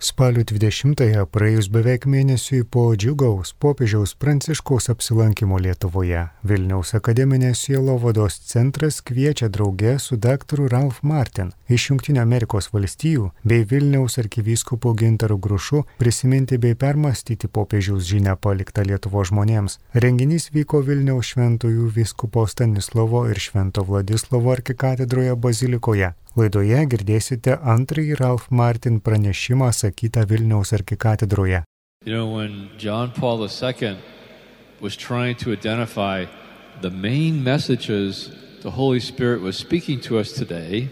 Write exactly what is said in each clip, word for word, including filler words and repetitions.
Spalio dvidešimtąją praėjus beveik mėnesiui po džiugaus popiežiaus Pranciškaus apsilankimo Lietuvoje, Vilniaus akademinės sielovados centras kviečia drauge su daktaru Ralph Martin iš Jungtinių Amerikos valstijų bei Vilniaus arkivyskupu Gintaru Grušu prisiminti bei permastyti popiežiaus žinią paliktą Lietuvos žmonėms. Renginys vyko Vilniaus šventųjų vyskupo Stanislovo ir Švento Vladislovo arkikatedroje bazilikoje. Laidoje girdėsite antrąjį Ralph Martin pranešimą sakytą Vilniaus arkikatedroje. You know, when John Paul the Second was trying to identify the main messages the Holy Spirit was speaking to us today,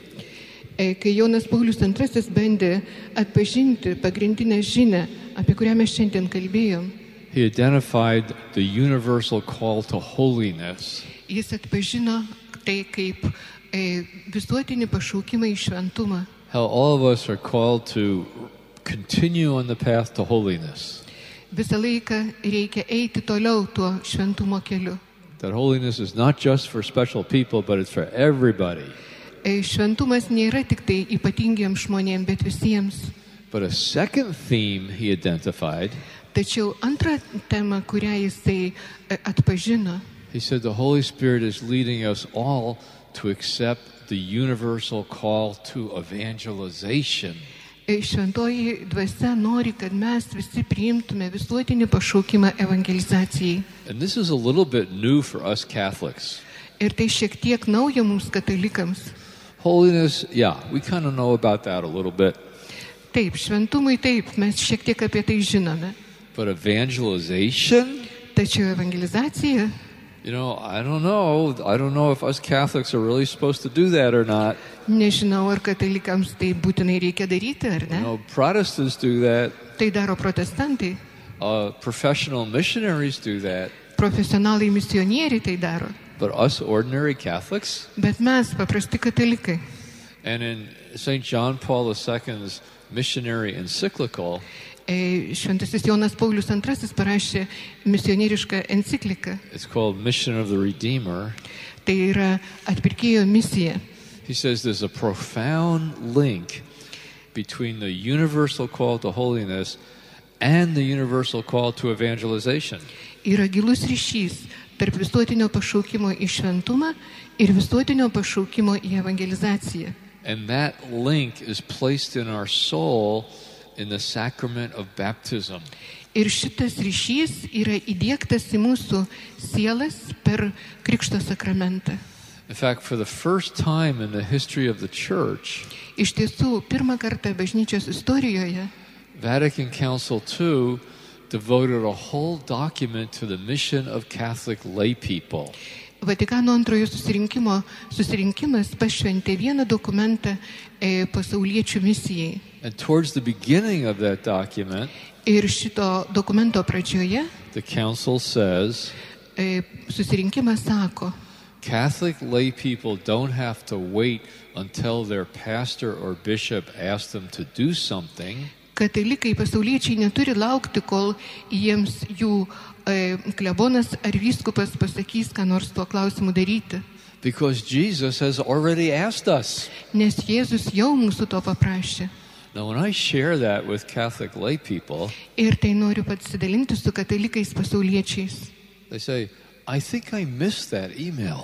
kai Jonas Paulius antrasis bandė atpažinti pagrindinę žinią, apie kurią mes šiandien kalbėjom, he identified the universal call to holiness. Jis atpažino tai kaip e, visuotinį pašaukimą į šventumą. How all of us are called to continue on the path to holiness. Visą laiką reikia eiti toliau tuo šventumo keliu. That holiness is not just for special people, but it's for everybody. E, šventumas nėra tik tai ypatingiems žmonėms, bet visiems. But a second theme he identified. Tačiau antrą temą, kurią jisai atpažino, he said the Holy Spirit is leading us all to accept the universal call to evangelization. Šventoji dvasia nori, kad mes visi priimtume visuotinį pašaukimą evangelizacijai. And this is a little bit new for us Catholics. Ir tai šiek tiek nauja mums katalikams. Holiness, yeah, we kind of know about that a little bit. Taip, šventumui taip, mes šiek tiek apie tai žinome. But evangelization? Tačiau evangelizacija? You know, I don't know. I don't know if us Catholics are really supposed to do that or not. Nežinau, ar katalikams tai būtinai reikia daryti, ar ne? You know, Protestants do that. Tai daro protestantai. Uh, professional missionaries do that. Profesionalai misionieriai tai daro. But us ordinary Catholics? Bet mes, paprasti katalikai. And in Saint John Paul the Second's missionary encyclical, Šventasis Jonas Paulius antrasis parašė misionierišką encikliką. It's called Mission of the Redeemer. Tai yra atpirkėjo misija. He says there's a profound link between the universal call to holiness and the universal call to evangelization. Yra gilus ryšys tarp visuotinio pašaukimo į šventumą ir visuotinio pašaukimo į evangelizaciją. And that link is placed in our soul in the sacrament of baptism. Ir šitas ryšys yra įdiegtas į mūsų sielas per Krikšto sakramentą. In fact, for the first time in the history of the church, iš tiesų, pirmą kartą bažnyčios istorijoje, Vatican Council two devoted a whole document to the mission of Catholic lay people. Vatikano antrojo susirinkimo susirinkimas pašventė vieną dokumentą e, pasauliečių misijai. And towards the beginning of that document, ir šito dokumento pradžioje, the council says, e, susirinkimas sako, Catholic lay people don't have to wait until their pastor or bishop asks them to do something. Katalikai pasauliečiai neturi laukti, kol jiems jų e, klebonas ar vyskupas pasakys, ką nors tuo klausimu daryti. Because Jesus has already asked us. Nes Jėzus jau mūsų to paprašė. Now, when I share that with Catholic lay people, ir tai noriu pasidalinti su katalikais pasauliečiais. They say, I think I missed that email.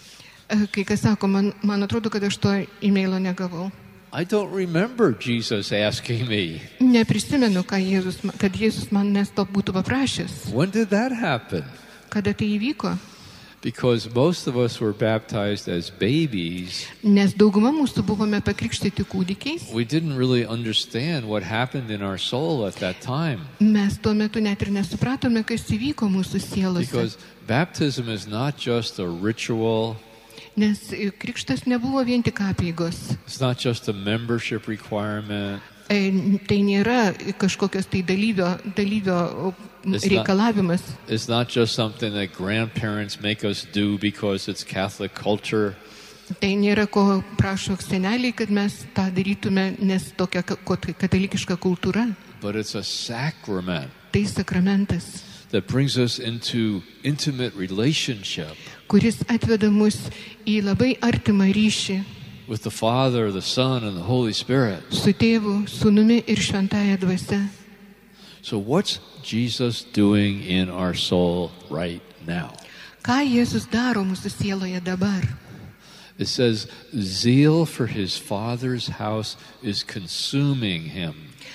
Kai kas sako, man, man atrodo, kad aš to e-mailo negavau. I don't remember Jesus asking me. Neprisimenu, ką Jėzus, kad Jėzus manęs to būtų paprašęs. When did that happen? Kada tai įvyko? Because most of us were baptized as babies. Nes dauguma mūsų buvome pakrikštyti kūdikiais. We didn't really understand what happened in our soul at that time. Mes tuo metu net ir nesupratome, kas įvyko mūsų sielose. Because baptism is not just a ritual. Nes krikštas nebuvo vien tik apeigos. It's not just a membership requirement. Tai nėra kažkokios tai dalyvio, dalyvio reikalavimas. It's not, it's not just something that grandparents make us do because it's Catholic culture. Tai nėra ko prašo seneliai, kad mes tą darytume, nes tokia katalikiška kultūra. But it's a sacrament. Tai sakramentas. That brings us into intimate relationship. Kuris atveda mus į labai artimą ryšį. with the Father, the Son, and the Holy Spirit. Su Tėvu, Sūnumi ir Šventąja Dvasia. So what's Jesus doing in our soul right now? Ką Jėzus daro mūsų sieloje dabar? It says, zeal for his Father's house is consuming him.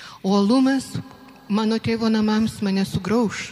Uolumas mano tėvo namams mane sugrauš.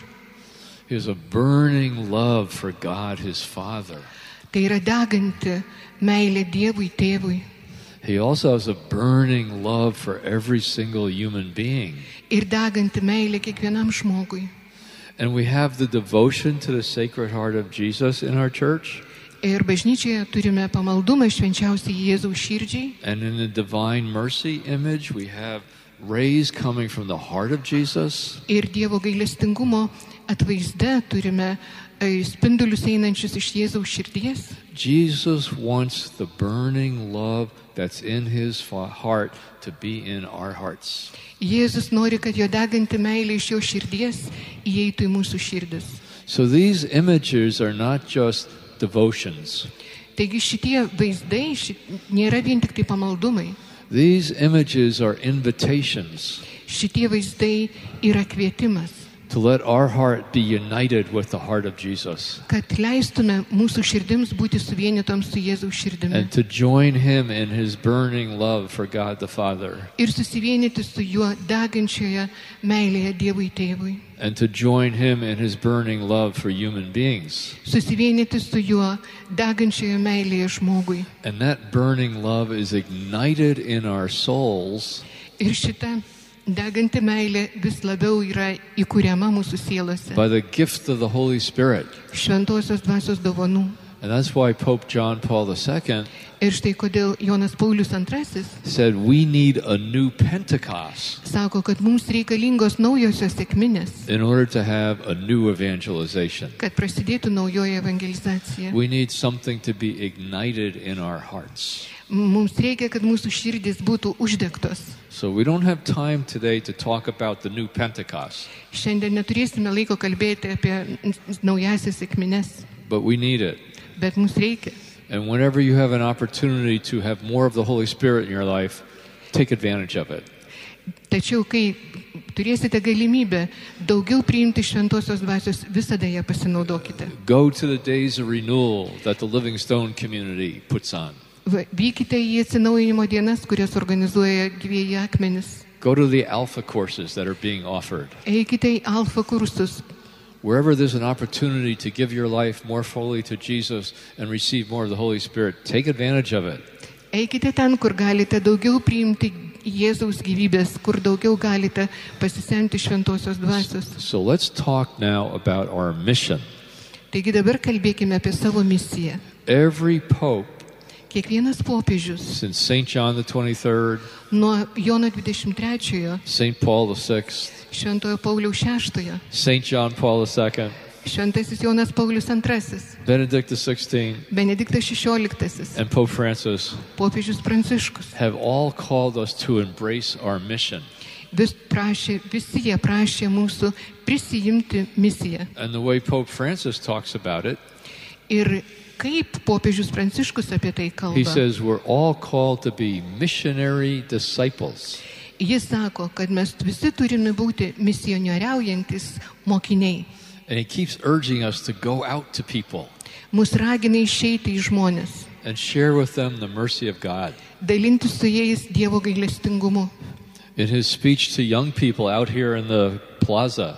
He has a burning love for God, his Father. Tai yra deganti meilė Dievui tėvui. He also has a burning love for every single human being. Ir deganti meilė kiekvienam žmogui. And we have the devotion to the Sacred Heart of Jesus in our church. Ir bažnyčioje turime pamaldumą švenčiausiai Jėzaus širdžiai. And in the Divine Mercy image, we have rays coming from the heart of Jesus. Ir Dievo gailestingumo atvaizde turime spindulius einančius iš Jėzaus širdies. Jesus wants the burning love that's in his heart to be in our hearts. Jėzus nori, kad jo deganti meilė iš jo širdies įeitų į mūsų širdis. So these images are not just devotions. Taigi šitie vaizdai šit, nėra vien tik tai pamaldumai. These images are invitations. Šitie vaizdai yra kvietimas. To let our heart be united with the heart of Jesus. Kad leistume mūsų širdims būti suvienytoms su Jėzaus širdimi. And to join him in his burning love for God the Father. Ir susivienyti su juo degančioje meilėje Dievui tėvui. And to join him in his burning love for human beings. Susivienyti su juo degančioje meilėje žmogui. And that burning love is ignited in our souls. Ir šita deganti meilė vis labiau yra įkuriama mūsų sielose. By the gift of the Holy Spirit. Šventosios dvasios dovanų. And that's why Pope John Paul the Second Ir štai kodėl Jonas Paulius antrasis said we need a new Pentecost. Sako, kad mums reikalingos naujosios sekminės. In order to have a new evangelization. Kad prasidėtų naujoji evangelizacija. We need something to be ignited in our hearts. Mums reikia, kad mūsų širdis būtų uždegtos. So we don't have time today to talk about the new Pentecost. Šiandien neturėsime laiko kalbėti apie naujasias sekmines. But we need it. Bet mums reikia. And whenever you have an opportunity to have more of the Holy Spirit in your life, take advantage of it. Tačiau, kai turėsite galimybę daugiau priimti šventosios dvasios, visada ją pasinaudokite. Go to the days of renewal that the Living Stone community puts on. Vykite į atsinaujinimo dienas, kurias organizuoja Gyvieji akmenys. Go to the Alpha courses that are being offered. Eikite į Alfa kursus. Wherever there's an opportunity to give your life more fully to Jesus and receive more of the Holy Spirit, take advantage of it. Eikite ten, kur galite daugiau priimti Jėzaus gyvybės, kur daugiau galite pasisemti šventosios dvasios. So let's talk now about our mission. Taigi dabar kalbėkime apie savo misiją. Every pope Kiekvienas popiežius, since Saint John the twenty-third, nuo Jono dvidešimt trečiojo, Saint Paul the sixth, Šventojo Pauliaus šeštojo, Saint John Paul the second, Šventasis Jonas Paulius antrasis, Benedict the sixteenth, Benediktas šešioliktasis, and Pope Francis popiežius Pranciškus. have all called us to embrace our mission. Vis prašė, visi jie prašė mūsų prisijimti misiją. And the way Pope Francis talks about it, Ir kaip popiežius Pranciškus apie tai kalba? he says we're all called to be missionary disciples. Jis sako, kad mes visi turime būti misionieriaujantis mokiniai. And he keeps urging us to go out to people Mus ragina išeiti į žmonės, and share with them the mercy of God. dalintis su jais Dievo gailestingumu. In his speech to young people out here in the plaza,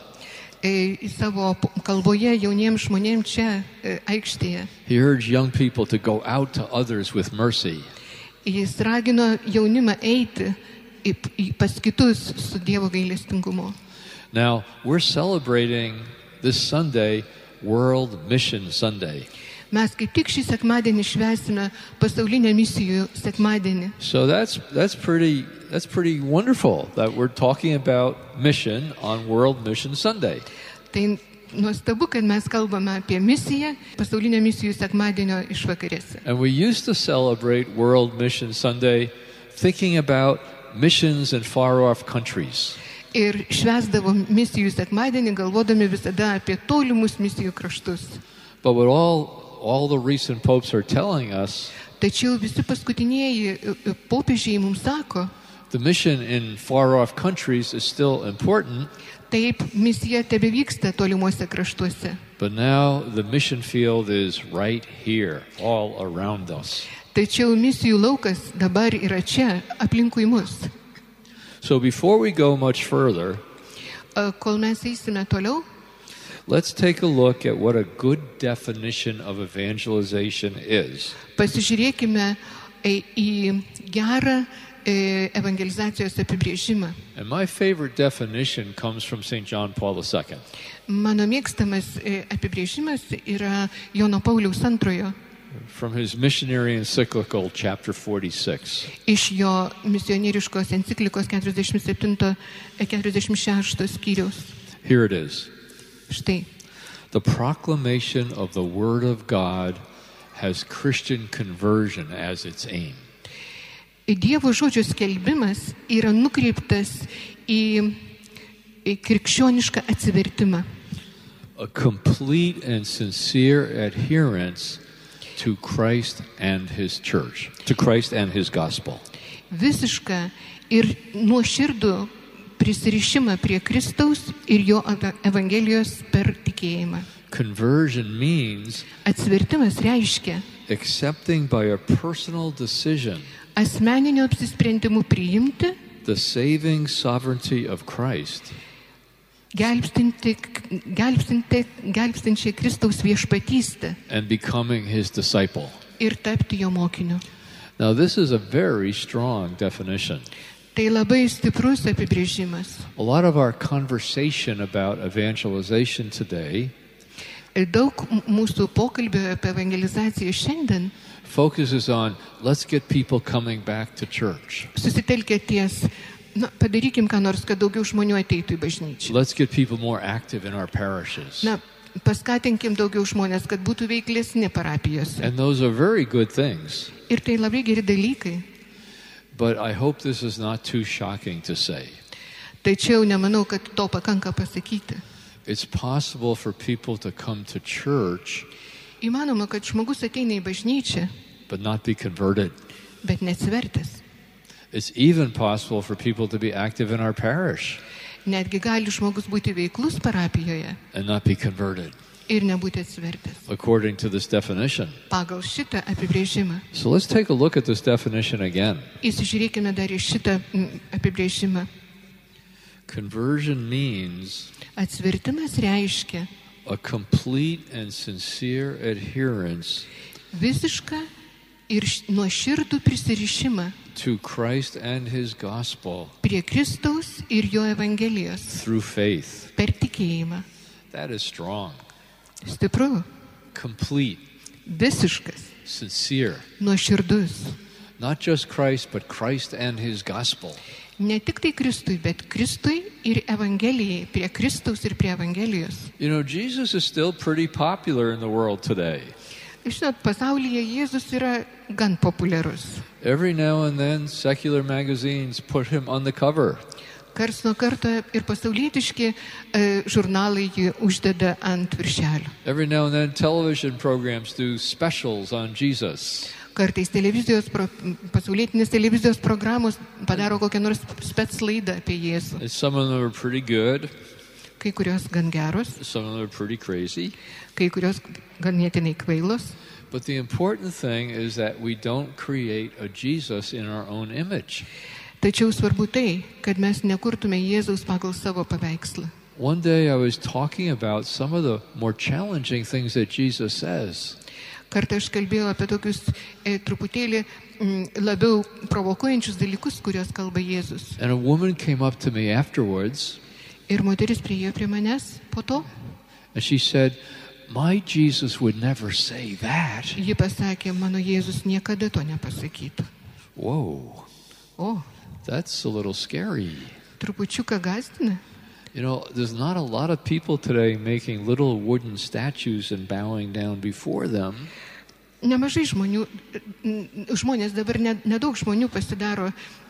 E, į savo kalboje jauniems žmonėms čia e, aikštėje. he urged young people to go out to others with mercy. Jis ragino jaunimą eiti į, į pas kitus su Dievo gailestingumu. Now, we're celebrating this Sunday World Mission Sunday. Mes kaip tik šį sekmadienį švęsime pasaulinę misijų sekmadienį. So that's that's pretty that's pretty wonderful that we're talking about mission on World Mission Sunday. Tai nuostabu, kad mes kalbame apie misiją pasaulinę misijų sekmadienio išvakarėse. And we used to celebrate World Mission Sunday thinking about missions in far-off countries. Ir švęsdavom misijų sekmadienį, galvodami visada apie tolimus misijų kraštus. But what all all the recent popes are telling us, Tačiau visi paskutinieji popiežiai mums sako, the mission in far-off countries is still important, taip, misija tebevyksta tolimuose kraštuose. but now the mission field is right here, all around us. Tačiau misijų laukas dabar yra čia, aplinkui mus. So before we go much further, A, Kol mes eisime toliau, let's take a look at what a good definition of evangelization is. pasižiūrėkime e, į gerą e, evangelizacijos apibrėžimą. And my favorite definition comes from Saint John Paul the Second. Mano mėgstamas e, apibrėžimas yra Jono Pauliaus antrojo, From his missionary encyclical, chapter forty-six. iš jo misionieriškos enciklikos keturiasdešimt septinto keturiasdešimt šešto skyriaus. Here it is. Štai. The proclamation of the Word of God has Christian conversion as its aim. Dievo žodžio skelbimas yra nukreiptas į, į krikščionišką atsivertimą. A complete and sincere adherence to Christ and His church, to Christ and His gospel. Visišką ir nuoširdų prisirišimą prie Kristaus ir jo eva- evangelijos per tikėjimą. Conversion means Atsivertimas reiškia accepting by a personal decision asmeninio apsisprendimų priimti, the saving sovereignty of Christ gelbstinti, gelbstinti, gelbstinčią Kristaus viešpatystę and becoming His disciple. ir tapti jo mokiniu. Now, this is a very strong definition. Tai labai stiprus apibrėžimas. A lot of our conversation about evangelization today Daug m- mūsų pokalbio apie evangelizaciją šiandien focuses on let's get people coming back to church. susitelkia ties, na, padarykim ką nors, kad daugiau žmonių ateitų į bažnyčią. Let's get people more active in our parishes. Na, paskatinkim daugiau žmonės, kad būtų veiklesni parapijose. And those are very good things. Ir tai labai geri dalykai. But I hope this is not too shocking to say. Tačiau nemanau, kad to pakanka pasakyti. It's possible for people to come to church Įmanoma, kad žmogus ateina į bažnyčią, but not be converted. bet neatsivertęs. It's even possible for people to be active in our parish Netgi gali žmogus būti veiklus parapijoje and not be converted, ir nebūti atsivertęs. according to this definition. Pagal šitą apibrėžimą. So let's take a look at this definition again. Įsižiūrėkime dar į šitą mm, apibrėžimą. Conversion means Atsivertimas reiškia a complete and sincere adherence visišką ir š- nuoširdų prisirišimą to Christ and His gospel prie Kristaus ir jo evangelijos through faith. per tikėjimą. That is strong. Stipru, Complete, visiškas, sincere. nuoširdus. Not just Christ, but Christ and His gospel. Ne tik tai Kristui, bet Kristui ir evangelijai, prie Kristaus ir prie evangelijos. You know, Jesus is still pretty popular in the world today. Žinot, pasaulyje Jėzus yra gan populiarus. Every now and then, secular magazines put Him on the cover. Kars nuo karto ir pasaulietiški e, žurnalai jį uždeda ant viršelio. Every now and then, television programs do specials on Jesus. Kartais televizijos, pro, pasaulietinės televizijos programos padaro kokią nors spec laidą apie Jėzų. And some of them are pretty good, Kai kurios gan geros, some of them are pretty crazy. kai kurios ganėtinai kvailos. But the important thing is that we don't create a Jesus in our own image. Tačiau svarbu tai, kad mes nekurtume Jėzaus pagal savo paveikslą. One day I was talking about some of the more challenging things that Jesus says. Kartą aš kalbėjau apie tokius e, truputėlį m, labiau provokuojančius dalykus, kuriuos kalba Jėzus. And a woman came up to me afterwards Ir moteris priėjo prie manęs po to. and she said, "My Jesus would never say that." Ji pasakė, mano Jėzus niekada to nepasakytų. Whoa, O, that's a little scary. trupučiuką gazdina. You know, there's not a lot of people today making little wooden statues and bowing down before them. Nemažai žmonių, n- žmonės dabar ne- nedaug žmonių pasidaro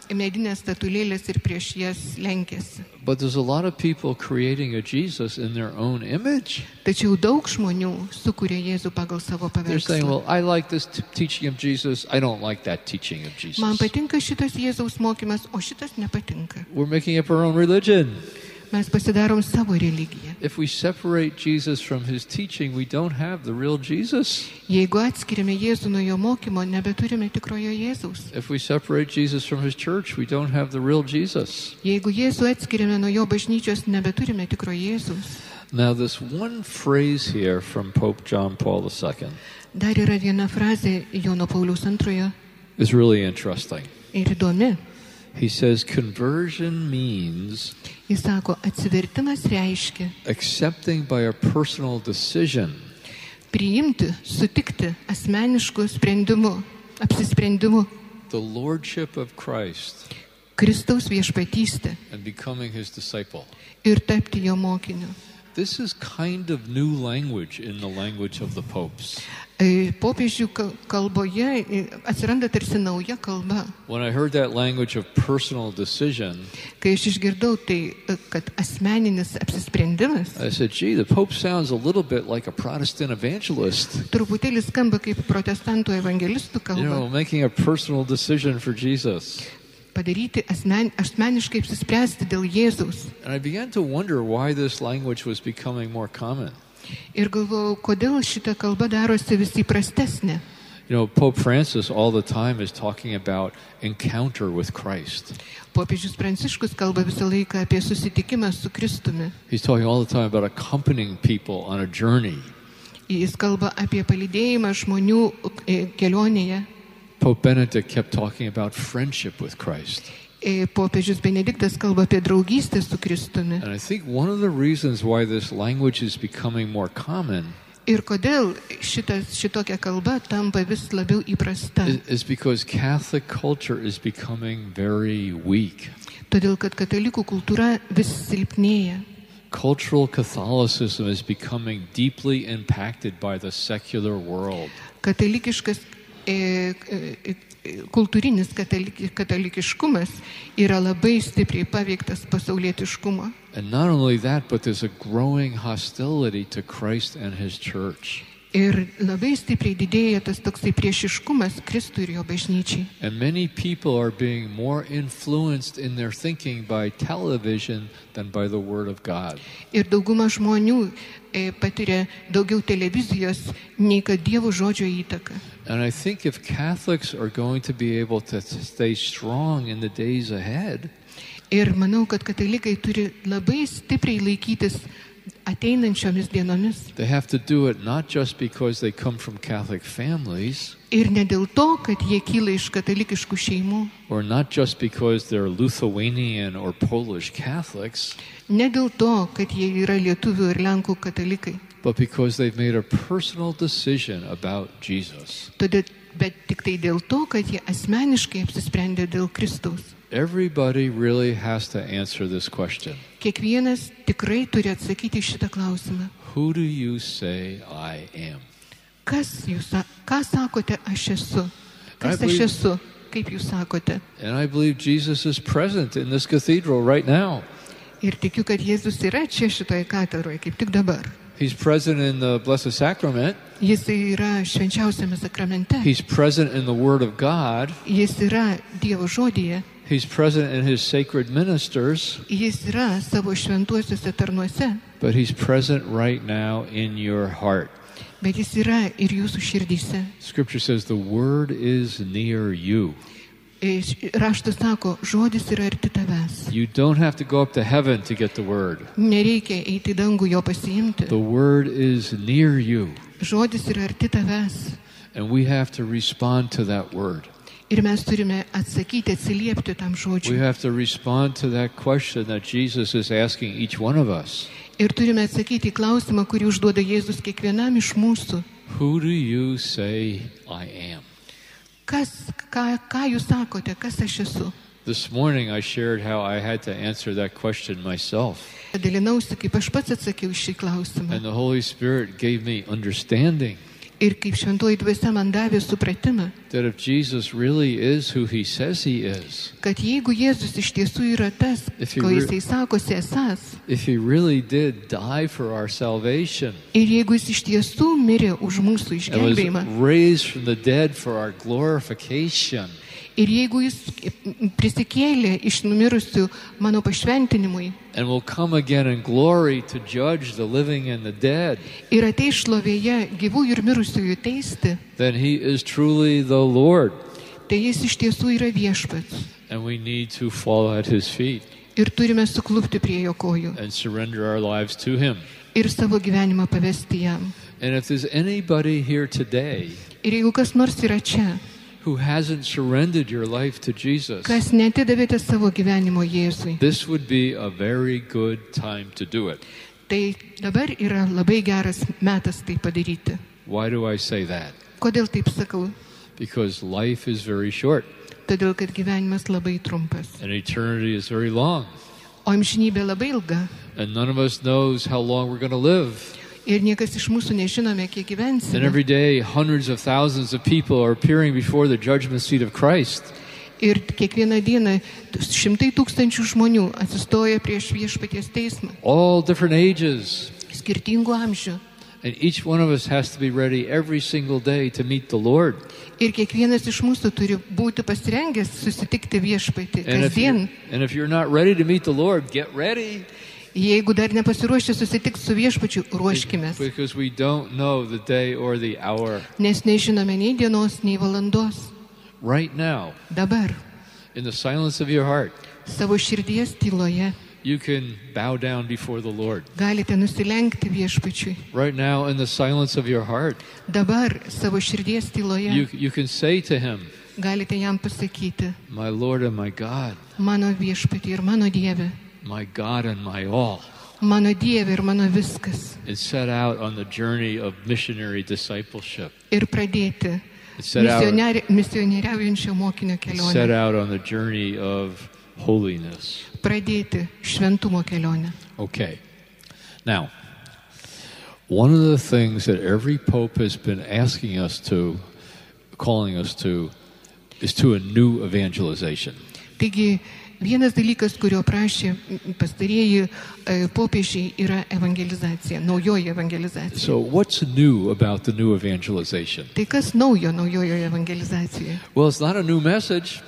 medinės statulėlės ir prieš jas lenkėsi. But there's a lot of people creating a Jesus in their own image. Tačiau daug žmonių sukuria Jėzų pagal savo They're saying, paveikslą. well, I like this t- teaching of Jesus. I don't like that teaching of Jesus. Man patinka šitas Jėzaus mokymas, o šitas nepatinka. We're making up our own religion. Mes pasidarom savo religiją. If we separate Jesus from his teaching, we don't have the real Jesus. Jeigu atskiriame Jėzų nuo jo mokymo, nebeturime tikrojo Jėzaus. If we separate Jesus from his church, we don't have the real Jesus. Jeigu Jėzų atskiriame nuo jo bažnyčios, nebeturime tikrojo Jėzaus. Now, this one phrase here from Pope John Paul the Second Dar yra viena frazė Jono Pauliaus antrojo is really interesting. ir įdomi. He says, conversion means Jis sako, atsivertimas reiškia accepting by a personal decision priimti, sutikti asmenišku sprendimu, apsisprendimu the lordship of Christ Kristaus viešpatystę and becoming his disciple. ir tapti jo mokiniu. This is kind of new language in the language of the popes. E, Popiežių kal- kalboje e, atsiranda tarsi nauja kalba. When I heard that language of personal decision, Kai aš išgirdau tai, e, kad asmeninis apsisprendimas I said, gee, the Pope sounds a little bit like a Protestant evangelist. truputėlį skamba kaip protestantų evangelistų You know, kalba. making a personal decision for Jesus. Padaryti asmen, asmeniškai apsispręsti dėl Jėzaus. And I began to wonder why this language was becoming more common. Ir galvojau, kodėl šita kalba darosi vis įprastesnė. You know, Pope Francis all the time is talking about encounter with Christ. Popiežius Pranciškus kalba visą laiką apie susitikimą su Kristumi. He's talking all the time about accompanying people on a journey. Jis kalba apie palydėjimą žmonių e, kelionėje. Pope Benedict kept talking about friendship with Christ. E, Popiežius Benediktas kalba apie draugystę su Kristumi. And I think one of the reasons why this language is becoming more common Ir kodėl šitas, šitokia kalba tampa vis labiau įprasta? is, is because Catholic culture is becoming very weak. Todėl, kad katalikų kultūra vis silpnėja. Cultural Catholicism is becoming deeply impacted by the secular world. Katalikiškas, e, e, e, kultūrinis katalik, katalikiškumas yra labai stipriai paveiktas pasaulietiškumo. And not only that, but there's a growing hostility to Christ and his church. Ir labai stipriai didėja tas toksai priešiškumas Kristui ir jo bažnyčiai. And many people are being more influenced in their thinking by television than by the Word of God. Ir dauguma žmonių e, patiria daugiau televizijos nei kad Dievo žodžio įtaka. And I think if Catholics are going to be able to stay strong in the days ahead, Ir manau, kad katalikai turi labai stipriai laikytis ateinančiomis dienomis. they have to do it not just because they come from Catholic families, Ir ne dėl to, kad jie kyla iš katalikiškų šeimų, or not just because they're Lithuanian or Polish Catholics, ne dėl to, kad jie yra lietuvių ir lenkų katalikai, but because they've made a personal decision about Jesus. Todėl, bet tik tai dėl to, kad jie asmeniškai apsisprendė dėl Kristaus. Everybody really has to answer this question. Kiekvienas tikrai turi atsakyti šitą klausimą. Who do you say I am? Kas jūs, sa- ką sakote aš esu? Kas I aš believe- esu? Kaip jūs sakote? And I believe Jesus is present in this cathedral right now. Ir tikiu, kad Jėzus yra čia šitoje katedroje, kaip tik dabar. He's present in the Blessed Sacrament. Jis yra švenčiausiame sakramente. He's present in the Word of God. Jis yra Dievo žodyje. He's present in his sacred ministers, Jis yra savo šventuosiuose tarnuose. but he's present right now in your heart. Bet jis yra ir jūsų širdyse. Scripture says the Word is near you. E, š- Raštas sako, žodis yra arti tavęs. You don't have to go up to heaven to get the Word. Nereikia eiti į dangų jo pasiimti. The Word is near you, Žodis yra arti tavęs. and we have to respond to that Word. Ir mes turime atsakyti, atsiliepti tam We žodžiui. have to respond to that question that Jesus is asking each one of us. Ir turime atsakyti į klausimą, kurį užduoda Jėzus kiekvienam iš mūsų. Who do you say I am? Kas, ką, ką jūs sakote, kas aš esu? This morning I shared how I had to answer that question myself. Dalinausi, kaip aš pats atsakiau šį klausimą. And the Holy Spirit gave me understanding. Ir kaip šventoji dvasia man davė supratimą, that if Jesus really is who he says he is, kad jeigu Jėzus iš tiesų yra tas, If he ko re- jisai sakosi esas, if he really did die for our salvation ir jeigu jis iš tiesų mirė už mūsų and was išgelbėjimą, raised from the dead for our glorification, ir jeigu jis prisikėlė iš numirusių mano pašventinimui, and will come again in glory to judge the living and the dead, ir ateis šlovėje gyvųjų ir mirusiųjų teisti, then he is truly the Lord, tai jis iš tiesų yra viešpats. and we need to fall at his feet Ir turime suklupti prie jo kojų and surrender our lives to him. ir savo gyvenimą pavesti jam. And if there's anybody here today Ir jeigu kas nors yra čia, who hasn't surrendered your life to Jesus, kas netidavėte savo gyvenimo Jėzui, this would be a very good time to do it. tai dabar yra labai geras metas tai padaryti. Why do I say that? Kodėl taip sakau? Because life is very short Todėl, kad gyvenimas labai trumpas, and eternity is very long. o amžinybė labai ilga. And none of us knows how long we're going to live. Ir niekas iš mūsų nežinome, kiek And gyvensime. every day, hundreds of thousands of people are appearing before the judgment seat of Christ. Ir kiekvieną dieną šimtai tūkstančių žmonių atsistoja prieš viešpaties teismą, All different ages. skirtingų amžių. And each one of us has to be ready every single day to meet the Lord. Ir kiekvienas iš mūsų turi būti pasirengęs susitikti viešpatį And if, kasdien. you, and if you're not ready to meet the Lord, get ready. Jeigu dar nepasiruošę susitikti su viešpačiu, ruoškimės, Because we don't know the day or the hour. nes nežinome nei dienos, nei valandos. Right now, Dabar, in the silence of your heart, savo širdies tyloje, you can bow down before the Lord. galite nusilenkti viešpačiui. Right now, in the silence of your heart, Dabar, savo širdies tyloje, you, you can say to him, galite jam pasakyti, my Lord and my God, mano viešpatį ir mano Dieve, my God and my all, mano Dieve ir mano viskas. and set out on the journey of missionary discipleship. Ir pradėti Set out, misionieri- misionieriaujančio mokinio set kelionę. out on the journey of holiness. Pradėti šventumo kelionę. Okay. Now, one of the things that every pope has been asking us to, calling us to, is to a new evangelization. Taigi, vienas dalykas, kurio prašė pastarieji e, popiežiai, yra evangelizacija, naujoji evangelizacija. So what's new about the new evangelization? Tai kas naujo naujojoje evangelizacijoje? Well, it's not a new message.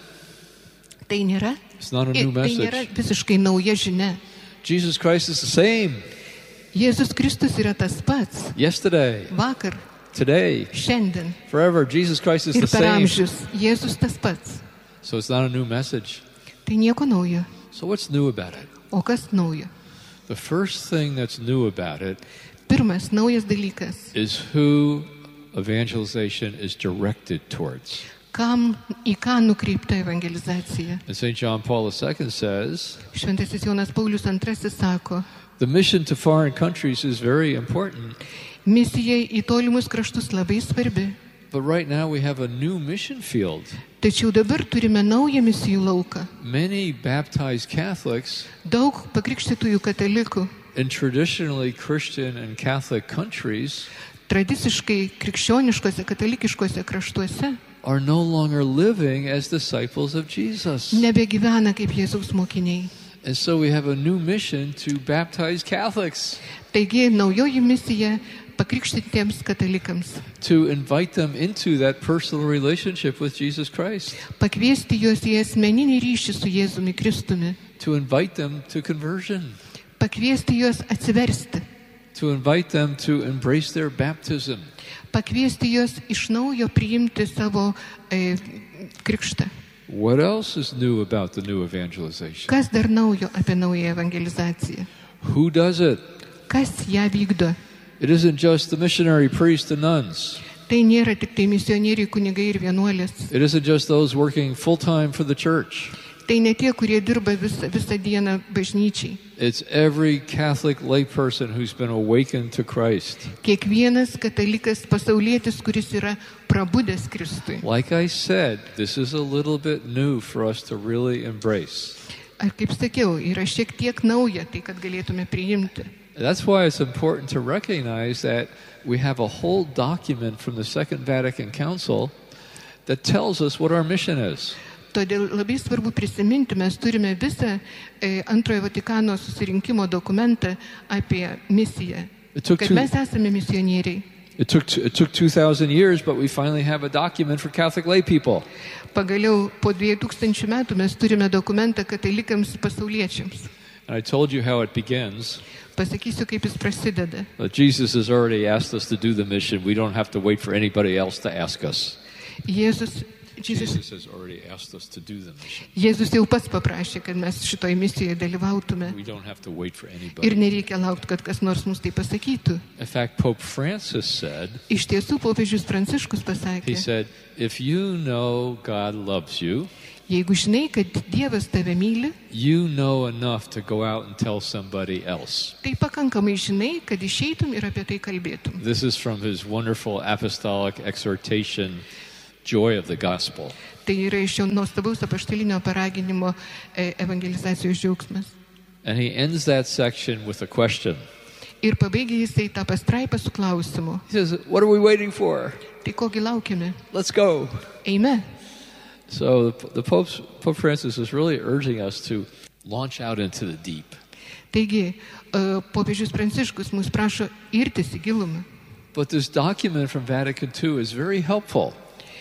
Tai nėra, It's not a i- new tai nėra message. visiškai nauja žinia. Jesus Christ is the same Jėzus Kristus yra tas pats. yesterday, Vakar, today, šiandien forever. Jesus Christ is ir the per same. amžius. Jėzus tas pats. So it's not a new message. Tai nieko naujo. So what's new about it? O kas naujo? The first thing that's new about it Pirmas naujas dalykas. is who evangelization is directed towards. Kam, į ką nukreipta evangelizacija? And Saint John Paul the Second says, Šventasis Jonas Paulius antrasis sako, the mission to foreign countries is very important, misija į tolimus kraštus labai svarbi. but right now we have a new mission field. Tačiau dabar turime naują misijų lauką. Many baptized Catholics Daug pakrikštytųjų katalikų, in traditionally Christian and Catholic countries tradiciškai krikščioniškose, katalikiškose kraštuose, are no longer living as disciples of Jesus. nebegyvena kaip Jėzaus mokiniai. And so we have a new mission to baptize Catholics, Taigi naujoji misija pakrikštytiems katalikams. to invite them into that personal relationship with Jesus Christ, Pakviesti juos į asmeninį ryšį su Jėzumi Kristumi. to invite them to conversion, Pakviesti juos atsiversti. to invite them to embrace their baptism. Pakviesti juos iš naujo priimti savo e, krikštą. What else is new about the new evangelization? Kas dar naujo apie naują evangelizaciją? Who does it? Kas ją vykdo? It isn't just the missionary priests and nuns. Tai nėra tik tai misionieriai, kunigai ir vienuolės. It isn't just those working full-time for the church. Tai ne tie, kurie dirba visą, visą dieną bažnyčiai. It's every Catholic layperson who's been awakened to Christ. Kiekvienas katalikas pasaulietis, kuris yra prabudęs Kristui. Like I said, this is a little bit new for us to really embrace. Ar kaip sakiau, yra šiek tiek nauja tai, kad galėtume priimti. That's why it's important to recognize that we have a whole document from the Second Vatican Council that tells us what our mission is. Todėl labai svarbu prisiminti, mes turime visą e, antrojo Vatikano susirinkimo dokumentą apie misiją, kad two, mes esame misionieriai. It took it took two thousand years, but we finally have a document for Catholic lay people. Pagaliau po dviejų tūkstančių metų mes turime dokumentą katalikams pasauliečiams. And I told you how it begins. Pasakysiu, kaip jis prasideda. But Jesus has already asked us to do the mission. We don't have to wait for anybody else to ask us. Jėzus, Jesus, Jesus has already asked us to do the mission. Jėzus jau pats paprašė, kad mes šitoj misijoje dalyvautume. We don't have to wait for Ir anybody. nereikia laukti, kad kas nors mums tai pasakytų. In fact, Pope Francis said, Iš tiesų, popiežius Pranciškus he pasakė, said, if you know God loves you, jeigu žinai, kad Dievas tave myli, you know enough to go out and tell somebody else. tai pakankamai žinai, kad išeitum ir apie tai kalbėtum. This is from his wonderful apostolic exhortation, Joy of the Gospel. Tai yra iš jo nuostabaus apaštalinio paraginimo e, evangelizacijos džiaugsmas. And he ends that section with a question. Ir pabaigė jisai tą pastraipą su klausimu. He says, what are we waiting for? Tai kogi laukiame? Let's go. Eime. So the, the Pope, Pope Francis is really urging us to launch out into the deep. Taigi, e, popiežius Pranciškus mus prašo irtis į gilumą. But this document from Vatican Two is very helpful.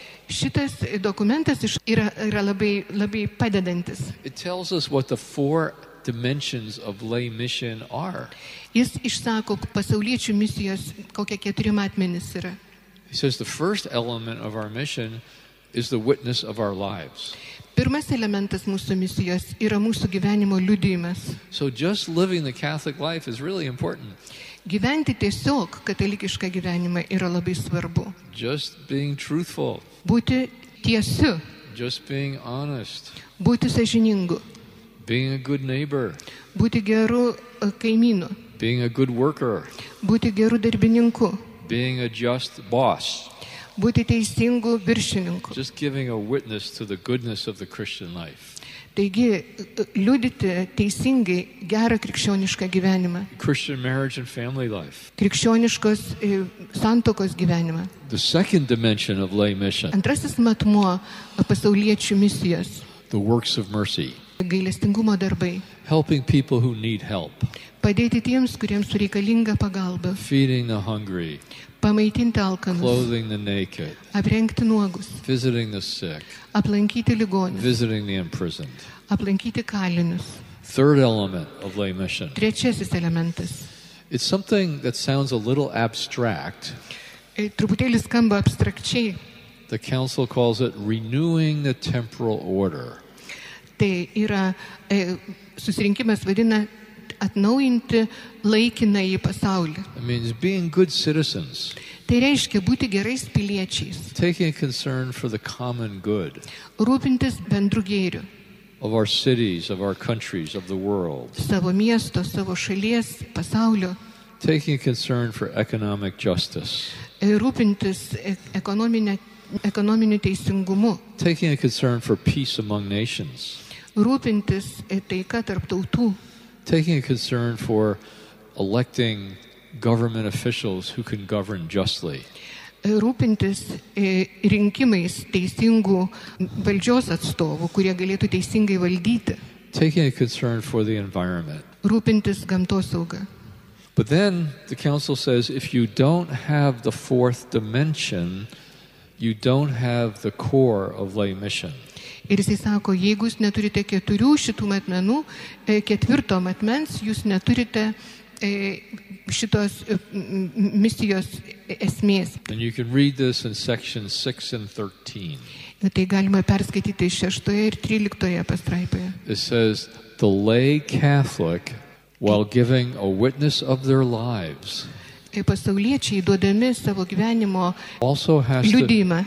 Šitas dokumentas iš- yra, yra labai, labai padedantis. It tells us what the four dimensions of lay mission are. Jis išsako pasauliečių misijos, kokie keturi matmenys yra. He says the first element of our mission is the witness of our lives. Pirmas elementas mūsų misijos yra mūsų gyvenimo liudijimas. So just living the Catholic life is really important. Gyventi tiesiog katalikišką gyvenimą yra labai svarbu. Just being truthful, Būti tiesiu, just being honest, būti sąžiningu, being a good neighbor, būti geru e, kaimynu, being a good worker, būti geru darbininku, being a just boss, būti teisingu viršininku. just giving a witness to the goodness of the Christian life. Taigi, e, e, liudyti teisingai gerą krikščionišką gyvenimą, Christian marriage and family life. krikščioniškos e, santokos gyvenimą. The second dimension of lay mission, Antrasis matmuo pasauliečių misijos the works of mercy, - gailestingumo darbai. helping people who need help, Padėti tiems, kuriems reikalinga pagalba. feeding the hungry, Pamaitinti alkanus. clothing the naked, Aprengti nuogus. visiting the sick, Aplankyti ligonius. visiting the imprisoned. Aplankyti kalinius. Third element of lay mission. Trečiasis elementas. It's something that sounds a little abstract. E, Truputėlį skamba abstrakčiai. The council calls it renewing the temporal order. Tai yra, e, susirinkimas vadina atnaujinti laikinąjį pasaulį. It means being good citizens, Tai reiškia būti gerais piliečiais, taking a concern for the common good rūpintis bendru gėriu, of our cities, of our countries, of the world, savo miesto, savo šalies, pasaulio, taking a concern for economic justice, e, rūpintis e, ekonominė, ekonominiu teisingumu, taking a concern for peace among nations, rūpintis e, taika tarp tautų, taking a concern for electing government officials who can govern justly, e, rūpintis e, rinkimais teisingų valdžios atstovų, kurie galėtų teisingai valdyti, taking a concern for the environment. rūpintis gamtosaugą. But then the council says if you don't have the fourth dimension, you don't have the core of lay mission. Ir jisai sako, jeigu jūs neturite keturių šitų matmenų, e, ketvirto matmens, jūs neturite e, šitos e, m- m- misijos esmės. And you can read this in sections six and thirteen. Tai galima perskaityti šeštoje ir tryliktoje pastraipoje. It says, the lay Catholic, while giving a witness of their lives, E, Pasauliečiai duodami savo gyvenimo also has to, liudijimą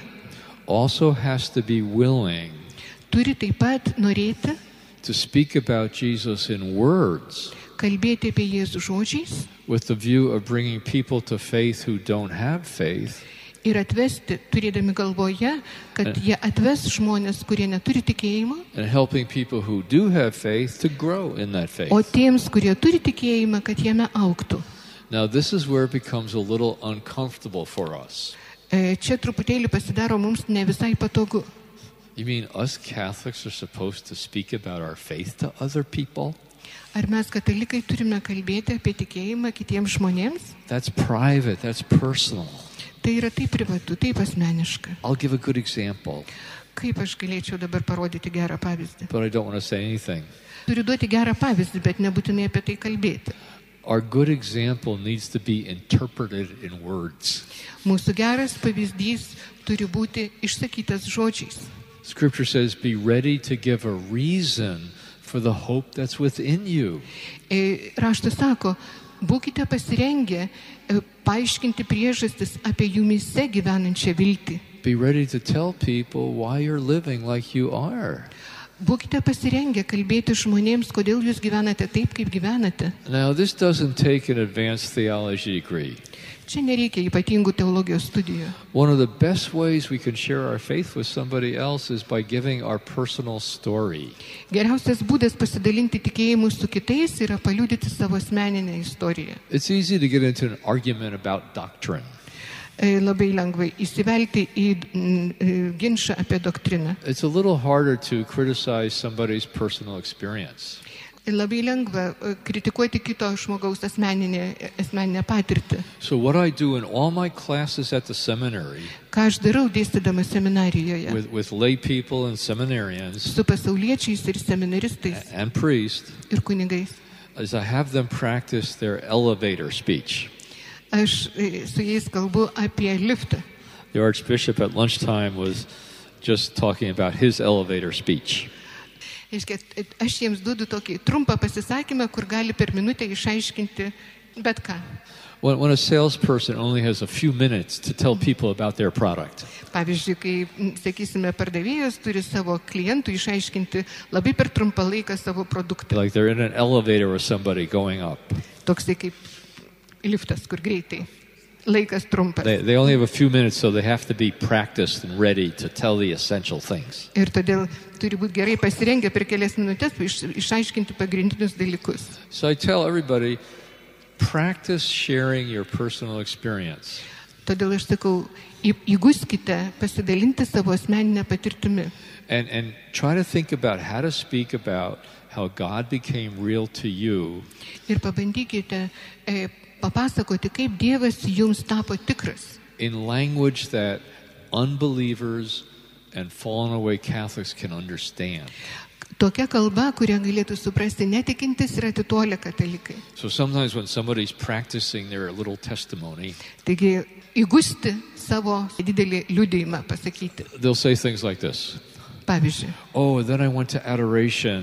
also has to be willing turi taip pat norėti to speak about Jesus in words kalbėti apie Jėzų žodžiais with the view of bringing people to faith who don't have faith, Ir atvesti, turėdami galvoje, kad jie atves žmonės, kurie neturi tikėjimo, and helping people who do have faith to grow in that faith. o tiems, kurie turi tikėjimą, kad jame augtų. Now, this is where it becomes a little uncomfortable for us. E, Čia truputėlį pasidaro mums ne visai patogu. You mean us Catholics are supposed to speak about our faith to other people? Ar mes katalikai turime kalbėti apie tikėjimą kitiems žmonėms? That's private, that's personal. Tai yra taip privatu, taip asmeniška. I'll give a good example, Kaip aš galėčiau dabar parodyti gerą pavyzdį? but I don't want to say anything. Turiu duoti gerą pavyzdį, bet nebūtinai apie tai kalbėti. Our good example needs to be interpreted in words. Mūsų geras pavyzdys turi būti išsakytas žodžiais. Scripture says, be ready to give a reason for the hope that's within you. E, Raštas sako, būkite pasirengę e, paaiškinti priežastis apie jumise gyvenančią viltį. Be ready to tell people why you're living like you are. Būkite pasirengę kalbėti žmonėms, kodėl jūs gyvenate taip, kaip gyvenate. Now, this doesn't take an advanced theology degree. Čia nereikia ypatingų teologijos studijų. One of the best ways we can share our faith with somebody else is by giving our personal story. Geriausias būdas pasidalinti tikėjimu su kitais yra paliudyti savo asmeninę istoriją. It's easy to get into an argument about doctrine. E, Labai lengvai įsivelti į mm, e, ginčą apie doktriną. It's a little harder to criticize somebody's personal experience. Labai lengva e, kritikuoti kito žmogaus asmeninę, asmeninę patirtį. So what I do in all my classes at the seminary Ką aš darau dėstydama seminarijoje with, with lay people and seminarians su pasauliečiais ir seminaristais and priests ir kunigais. is I have them practice their elevator speech. Aš e, su jais kalbu apie liftą. The Archbishop at lunchtime was just talking about his elevator speech. Reiškia, aš jiems duodu tokį trumpą pasisakymą, kur gali per minutę išaiškinti bet ką. When, when a salesperson only has a few minutes to tell people about their product, Pavyzdžiui, kai, m, sakysime, pardavėjas turi savo klientų išaiškinti labai per trumpą laiką savo produktą. like they're in an elevator with somebody going up. Toksai kaip liftas, kur greitai. Laikas trumpas. They, they only have a few minutes, so they have to be practiced and ready to tell the essential things. Ir todėl turi būti gerai pasirengę per kelias minutės iš, išaiškinti pagrindinius dalykus. So I tell everybody, practice sharing your personal experience. Todėl aš sakau, į- įguskite pasidalinti savo asmeninę patirtimi. And, and try to think about how to speak about how God became real to you Ir pabandykite e, papasakoti, kaip Dievas jums tapo tikras. in language that unbelievers and fallen away Catholics can understand. Tokia kalba, kurią galėtų suprasti netikintis ir atitolę katalikai. So sometimes when somebody's practicing their little testimony, Taigi, įgusti savo didelį liudijimą pasakyti. they'll say things like this. Pavyzdžiui, Oh, then I went to adoration.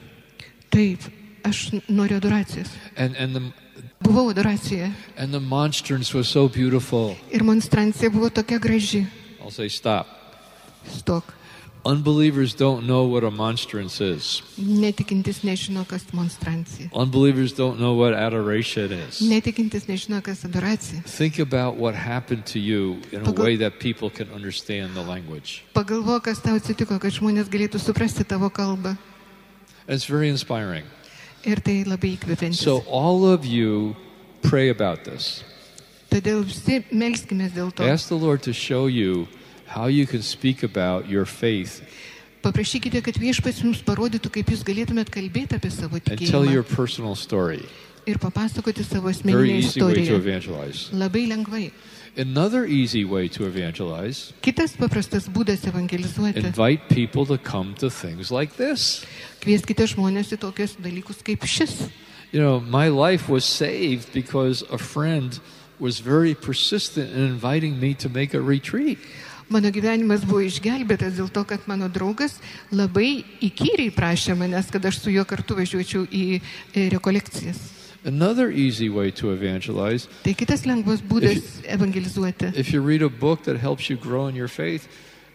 taip, aš noriu adoracijos. And, and, the, Buvau adoracijoje and the monstrance was so beautiful. ir monstrancija buvo tokia graži. I'll say, stop. Stok. Unbelievers don't know what a monstrance is. Netikintis nežino, kas monstrancija. Unbelievers don't know what adoration is. Netikintis nežino, kas adoracija. Think about what happened to you in a Pagal- way that people can understand the language. Pagalvok, kas tau atsitiko, kad žmonės galėtų suprasti tavo kalbą. And it's very inspiring. Ir tai labai įkvepiantis. So all of you pray about this. Todėl visi melskimės dėl to. Ask the Lord to show you how you can speak about your faith Paprašykite, kad Viešpats jums parodytų, kaip jūs galėtumėt kalbėti apie savo and tell your tikėjimą personal story. ir papasakoti savo Very asmeninę easy way to istoriją. evangelize. Labai lengvai. Another easy way to evangelize, Kitas paprastas būdas evangelizuoti. invite people to come to things like this. Kvieskite žmonės į tokius dalykus kaip šis. You know, my life was saved because a friend was very persistent in inviting me to make a retreat. Mano gyvenimas buvo išgelbėtas dėl to, kad mano draugas labai įkyriai prašė manęs, kad aš su juo kartu važiuočiau į e, rekolekcijas. Another easy way to evangelize, Tai kitas lengvas būdas evangelizuoti. if you read a book that helps you grow in your faith,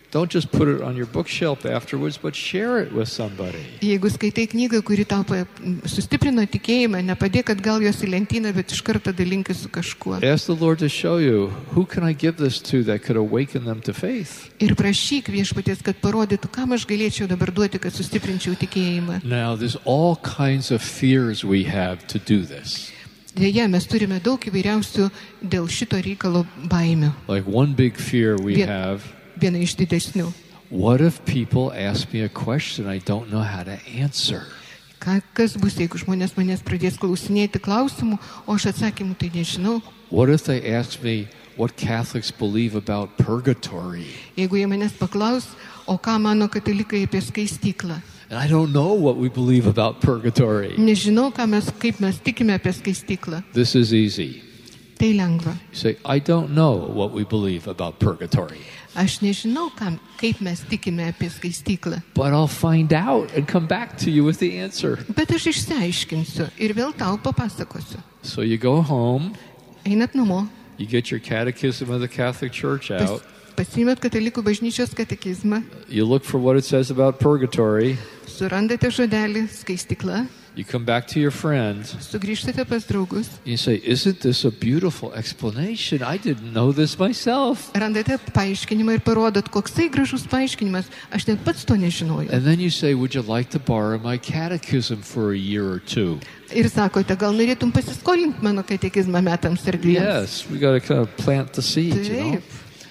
don't just put it on your bookshelf afterwards, but share it with somebody. Jeigu skaitai knygą, kuri tau pa- sustiprino tikėjimą, nepadėk atgal jos į lentyną, bet iš karto dalinkis su kažkuo. Ask the Lord to show you, who can I give this to that could awaken them to faith? Ir prašyk Viešpaties, kad parodytų, kam aš galėčiau dabar duoti, kad sustiprinčiau tikėjimą. Now, there's all kinds of fears we have to do this. Deja, mes turime daug įvairiausių dėl šito reikalo baimių. Like one big fear we Vien- have, Viena iš didesnių. what if people ask me a question I don't know how to answer? Ką, kas bus, jeigu žmonės manęs pradės klausinėti klausimų, o aš atsakymų tai nežinau. What if they ask me what Catholics believe about purgatory? Jeigu jie manęs paklaus, o ką mano katalikai apie skaistyklą. And I don't know what we believe about purgatory. Nežinau, ką mes, kaip mes tikime apie skaistyklą. This is easy. Tai lengva. You say, I don't know what we believe about purgatory, Aš nežinau, kam, kaip mes tikime apie skaistyklą. but I'll find out and come back to you with the answer. Bet aš išsiaiškinsiu ir vėl tau papasakosiu. So you go home, Einat namo, you get your catechism of the Catholic Church pas, out, pasiimat katalikų bažnyčios katekizmą, you look for what it says about purgatory, surandate žodelį skaistykla, you come back to your friend, sugrįžtate pas draugus, you say, isn't this a beautiful explanation? I didn't know this myself. randate paaiškinimą ir parodot, koksai gražus paaiškinimas, aš net pats to nežinojau. And then you say, would you like to borrow my catechism for a year or two? Ir sakote, gal norėtum pasiskolinti mano katekizmą metams ar dviems. Yes, we got to kind of plant the seeds, you know. Taip.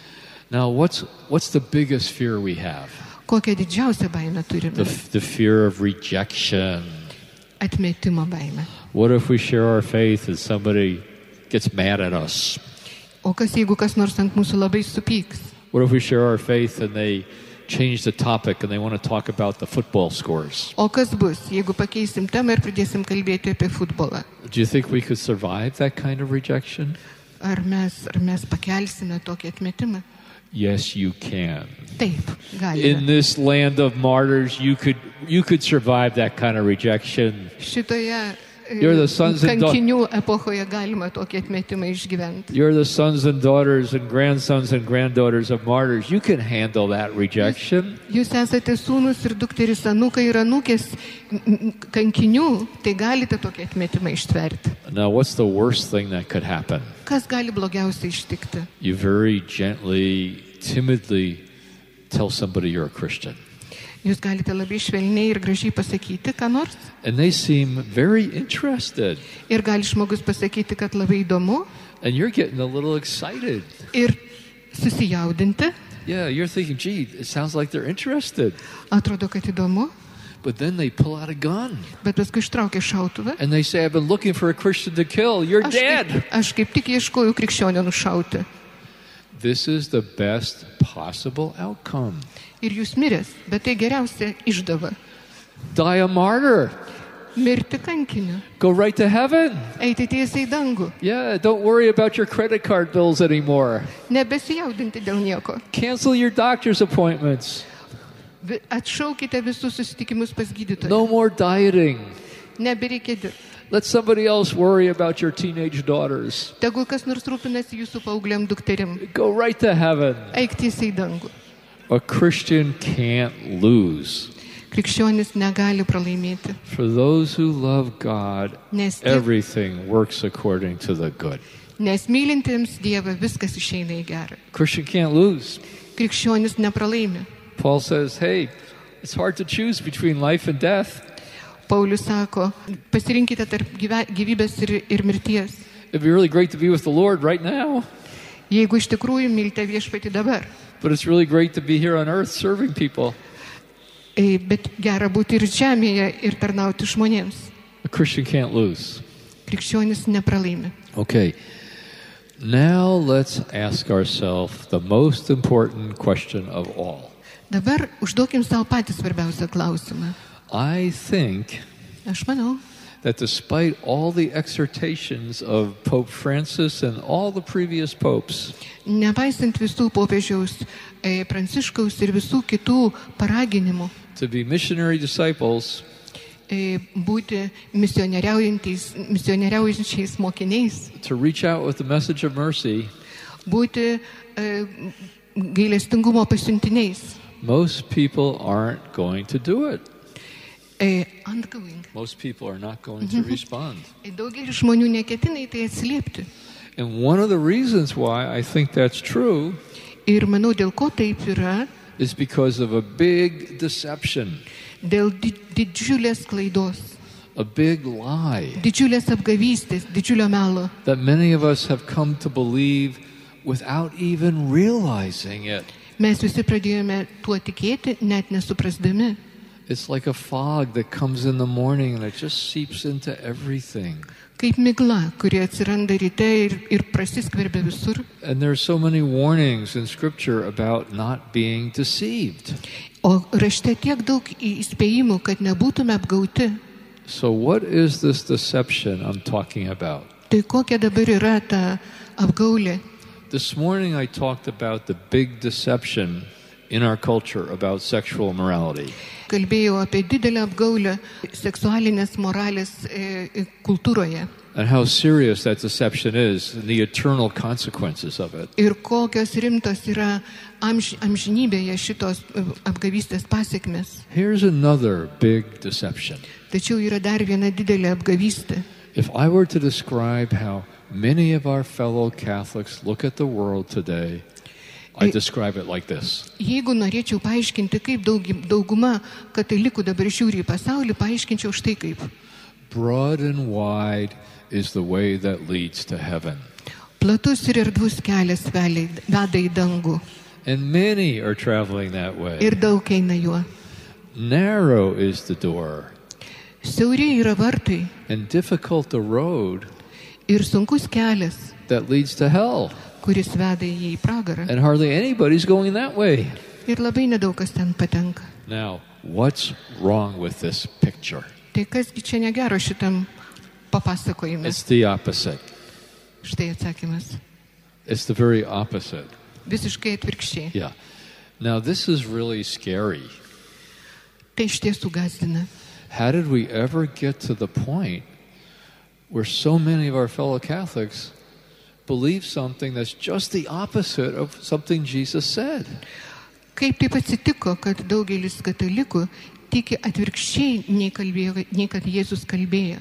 Now, what's what's the biggest fear we have? Kokią didžiausią baimę turime? The, the fear of rejection. Atmetimo baimę. What if we share our faith and somebody gets mad at us? O kas jeigu kas nors ant mūsų labai supyks? What if we share our faith and they change the topic and they want to talk about the football scores? O kas bus, jeigu pakeisim temą ir pradėsim kalbėti apie futbolą? Do you think we could survive that kind of rejection? Ar mes, ar mes pakelsime tokį atmetimą? Yes, you can. Taip, In galime. this land of martyrs, you could you could survive that kind of rejection. Šitoje e, You're the sons and daugh- kankinių epochoje galima tokį atmetimą išgyventi. You're the sons and daughters and grandsons and granddaughters of martyrs. You can handle that rejection. Jūs esate sūnus ir dukteris, anūkai ir anūkės m- m- kankinių, tai galite tokį atmetimą ištverti. Now, what's the worst thing that could happen? Kas gali blogiausiai ištikti? You very gently, timidly tell somebody you're a Christian. Jūs galite labai švelniai ir gražiai pasakyti, ką nors. And they seem very interested. Ir gali žmogus pasakyti, kad labai įdomu. And you're getting a little excited. Ir susijaudinti. Yeah, you're thinking, gee, it sounds like they're interested. Atrodo, kad įdomu. But then they pull out a gun. Bet paskui ištraukia šautuvą. And they say, I've been looking for a Christian to kill. You're Aš dead. kaip, aš kaip tik ieškojau krikščionio nušauti. This is the best possible outcome. Ir jūs miręs, bet tai geriausia išdava. Die a martyr. Mirti kankiniu. Go right to heaven. Eiti tiesiai į dangų. Yeah, don't worry about your credit card bills anymore. Nebesijaudinti dėl nieko. Cancel your doctor's appointments. Vi- Atšaukite visus susitikimus pas gydytoją. No more dieting. Nebereikia dirbti. Let somebody else worry about your teenage daughters. Tegul kas nors rūpinasi jūsų paaugliam dukterim. Go right to heaven. Eik tiesiai į dangų. A Christian can't lose. Krikščionis negali pralaimėti. For those who love God, Nes, tie, everything works according to the good. nes mylintiems Dievą viskas išeina į gerą. Christian can't lose. Krikščionis nepralaimi. Paul says, hey, it's hard to choose between life and death. Paulius sako, pasirinkite tarp gyve- gyvybės ir, ir mirties. It'd be really great to be with the Lord right now, Jeigu iš tikrųjų mylite viešpatį dabar, but it's really great to be here on earth serving people. e, bet gera būti ir žemėje ir tarnauti žmonėms. A Christian can't lose. Krikščionis nepralaimi. Okay, now let's ask ourselves the most important question of all. Dabar užduokim savo patį svarbiausią klausimą. I think Aš manau, that despite all the exhortations of Pope Francis and all the previous popes, nepaisant visų popiežiaus e, Pranciškaus ir visų kitų paraginimų to be missionary disciples, e, būti misionieriaujančiais misionieriaujančiais mokiniais, to reach out with the message of mercy, būti e, gailestingumo pasiuntiniais. Most people aren't going to do it. E, Ongoing. Most people are not going to respond. Daugelis žmonių neketina į tai atsiliepti. And one of the reasons why I think that's true Ir manau, dėl ko taip yra, is because of a big deception, dėl di didžiulės klaidos, a big lie didžiulės apgavystės, didžiulio melo, that many of us have come to believe without even realizing it. mes visi pradėjome tuo tikėti, net nesuprasdami. It's like a fog that comes in the morning and it just seeps into everything. Kaip migla, kuri atsiranda ryte ir, ir prasiskverbia visur. And there are so many warnings in Scripture about not being deceived. O rašte tiek daug įspėjimų, kad nebūtume apgauti. So what is this deception I'm talking about? Tai kokia dabar yra ta apgaulė? This morning I talked about the big deception in our culture about sexual immorality. Kalbėjau apie didelę apgaulę seksualinės moralės e, kultūroje. And how serious that deception is and the eternal consequences of it. Ir kokios rimtos yra amž, amžinybėje šitos apgavystės pasiekmes. Here's another big deception. Tačiau yra dar viena didelė apgavystė. If I were to describe how many of our fellow Catholics look at the world today, I describe it like this. Jeigu norėčiau paaiškinti, kaip daug, dauguma katalikų dabar žiūri į pasaulį, paaiškinčiau štai kaip. Broad and wide is the way that leads to heaven. Platus ir erdvus kelias veda į dangų. And many are traveling that way. Ir daug eina juo. Narrow is the door. Siauri yra vartai. And difficult the road. Ir sunkus kelias. That leads to hell. Kuris veda į pragarą. And hardly anybody's going that way. Ir labai nedaug kas ten patenka. Now, what's wrong with this picture? Tai kasgi čia negero šitam papasakojime? It's the opposite. Štai atsakymas. It's the very opposite. Visiškai atvirkščiai. Yeah. Now, this is really scary. Tai iš tiesų gąsdina. How did we ever get to the point where so many of our fellow Catholics believe something that's just the opposite of something Jesus said? Kaip taip atsitiko, kad daugelis katalikų tiki atvirkščiai, nei, kalbėjo, nei kad Jėzus kalbėjo?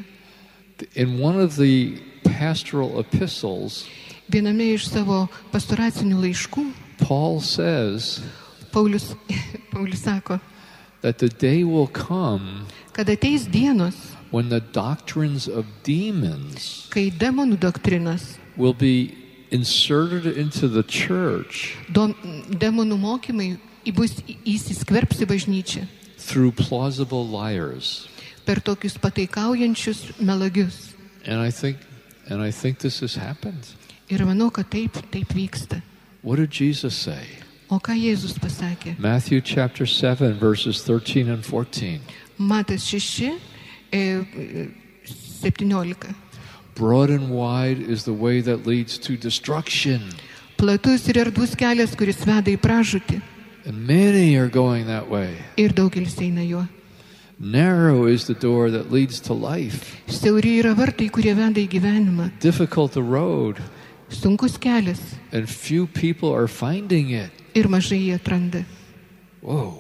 In one of the pastoral epistles, viename iš savo pastoracinių laiškų, Paul says, Paulius, Paulius sako, that the day will come kad ateis dienos, when the doctrines of demons kai demonų doktrinos will be inserted into the church do, demonų mokymai bus įsiskverbs į bažnyčią through plausible liars. Per tokius pataikaujančius melagius. And I think, and I think this has happened. Ir manau, kad taip, taip vyksta. What did Jesus say? O ką Jėzus pasakė? Matthew chapter seven, verses thirteen and fourteen. Matas šeši, septyniolika. Broad and wide is the way that leads to destruction. Platus ir erdvus kelias, kuris veda į pražūtį. And many are going that way. Ir daugelis eina juo. Narrow is the door that leads to life. Siauri yra vartai, kurie veda į gyvenimą. Difficult the road. Sunkus kelias. And few people are finding it. Ir mažai jį atranda. Whoa.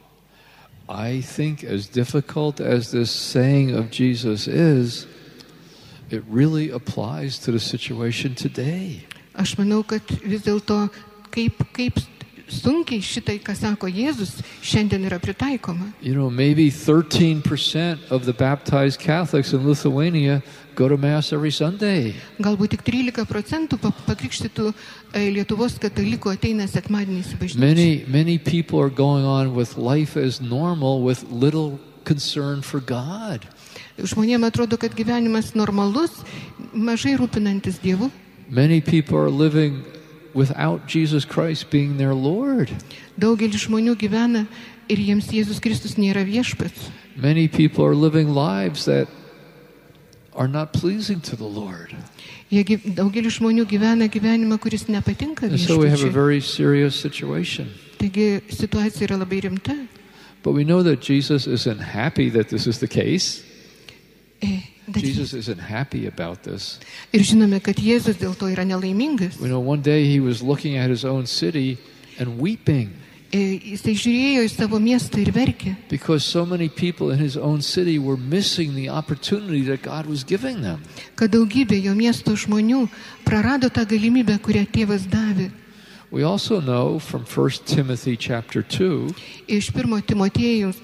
I think as difficult as this saying of Jesus is, it really applies to the situation today. Aš manau, kad vis dėlto kaip, kaip sunkiai šitai, ką sako Jėzus, šiandien yra pritaikoma. You know, maybe thirteen percent of the baptized Catholics in Lithuania go to Mass every Sunday. Galbūt tik trylika procentų pakrikštytų Lietuvos katalikų ateina sekmadieniais į bažnyčią. Many, many people are going on with life as normal with little concern for God. Žmonėms atrodo, kad gyvenimas normalus, mažai rūpinantis Dievu. Many people are living without Jesus Christ being their Lord. Daugelis žmonių gyvena ir jiems Jėzus Kristus nėra viešpats. Many people are living lives that are not pleasing to the Lord. Jie, daugelis žmonių gyvena gyvenimą, kuris nepatinka viešpačiui. And so we have a very serious situation. Taigi situacija yra labai rimta. But we know that Jesus isn't happy that this is the case. E, Jesus isn't happy about this. Ir žinome, kad Jėzus dėl to yra nelaimingas. We know one day he was looking at his own city and weeping. Jisai žiūrėjo į savo miestą ir verkė. Because so many people in his own city were missing the opportunity that God was giving them. Kad daugybė jo miesto žmonių prarado tą galimybę, kurią tėvas davė. We also know from First Timothy chapter two Iš pirmo Timotiejaus,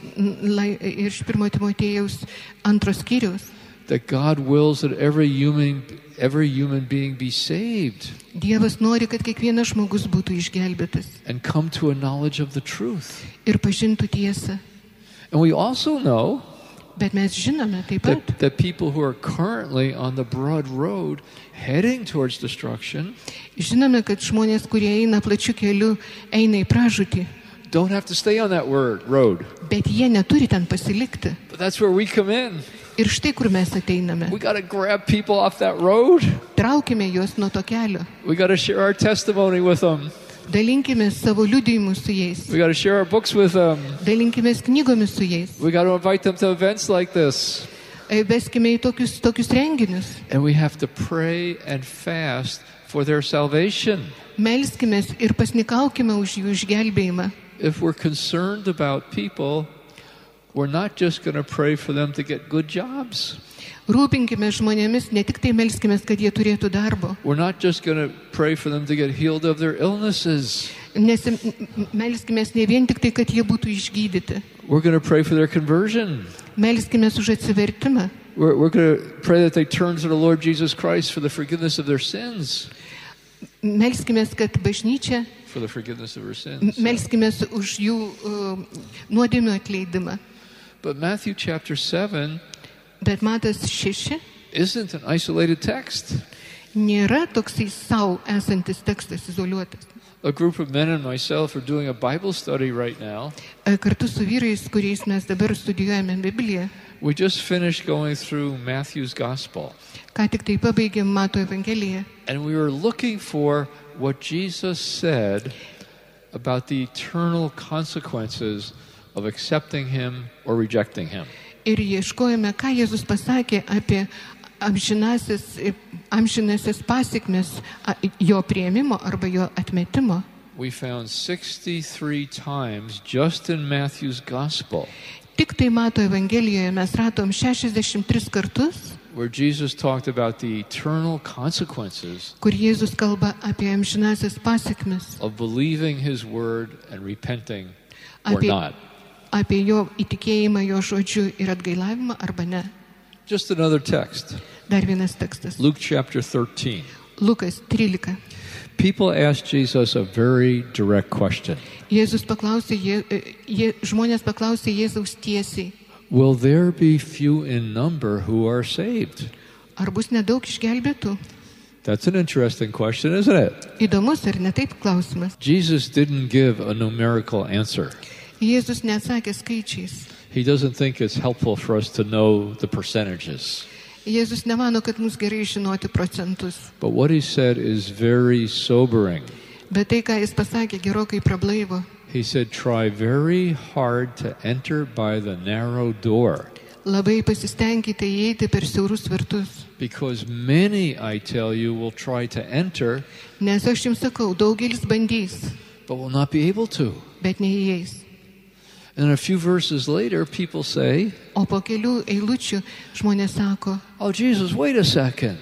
iš pirmo Timotiejaus antros skyriaus, that God wills that every human every human being be saved Dievas nori, kad kiekvienas žmogus būtų išgelbėtas and come to a knowledge of the truth. ir pažintų tiesą. And we also know Bet mes žinome taip pat, that, that people who are currently on the broad road heading towards destruction žinome, kad žmonės, kurie eina plačiu keliu, eina į pražūtį, don't have to stay on that word, road. bet jie neturi ten pasilikti. But that's where we come in. Ir štai kur mes ateiname. We got to grab people off that road. Traukime juos nuo to kelio. We got to share our testimony with them. Dalinkime savo liudijimus su jais. We got to share our books with them. Dalinkime knygomis su jais. We got to invite them to events like this. Veskime į tokius, tokius renginius. And we have to pray and fast for their salvation. Melskimės ir pasnikaukime už jų išgelbėjimą. If we're concerned about people, we're not just going to pray for them to get good jobs. Rūpinkime žmonėmis, ne tik tai melskimės, kad jie turėtų darbo. We're not just going to pray for them to get healed of their illnesses. Nes melskimės ne vien tik tai, kad jie būtų išgydyti. We're going to pray for their conversion. Melskimės už atsivertimą. We're, we're going to pray that they turn to the Lord Jesus Christ for the forgiveness of their sins. Melskimės, kad bažnyčia, For the forgiveness of their sins. melskimės už jų uh, nuodėmių atleidimą. But Matthew chapter seven Bet Matas šeši isn't an isolated text. nėra toksai savo esantis tekstas izoliuotas. A group of men and myself are doing a Bible study right now. Kartu su vyrais, kuriais mes dabar studijuojame Bibliją, We just finished going through Matthew's Gospel. ką tik tai pabaigėm Mato Evangeliją. And we were looking for what Jesus said about the eternal consequences of accepting him or rejecting him. Ir ieškojame, ką Jėzus pasakė apie amžinasis, amžinasis pasiekmes jo priėmimo arba jo atmetimo. We found sixty-three times just in Matthew's Gospel Tik tai Mato Evangelijoje mes radom šešiasdešimt tris kartus, where Jesus talked about the eternal consequences kur Jėzus kalba apie amžinasis pasiekmes, of believing his word and repenting or apie, not. apie jo įtikėjimą, jo žodžiu ir atgailavimą arba ne. Just another text. Dar vienas tekstas. Luke chapter thirteen. Lukas trylika. People asked Jesus a very direct question. Jėzus paklausė, jie, jie, žmonės paklausė Jėzaus tiesiai, Will there be few in number who are saved? ar bus nedaug išgelbėtų? That's an interesting question, isn't it? Įdomus ar ne taip klausimas. Jesus didn't give a numerical answer. Jėzus neatsakė skaičiais. He doesn't think it's helpful for us to know the percentages. Jėzus nemano, kad mums gerai žinoti procentus. But what he said is very sobering. Bet tai, ką jis pasakė, gerokai prablaivo. He said, try very hard to enter by the narrow door. Labai pasistengkite įeiti per siaurus vartus. Because many, I tell you, will try to enter, Nes aš jums sakau, daugelis bandys, but will not be able to. bet neįeis. And a few verses later, people say, O po kelių eilučių žmonės sako, oh, Jesus, wait a second.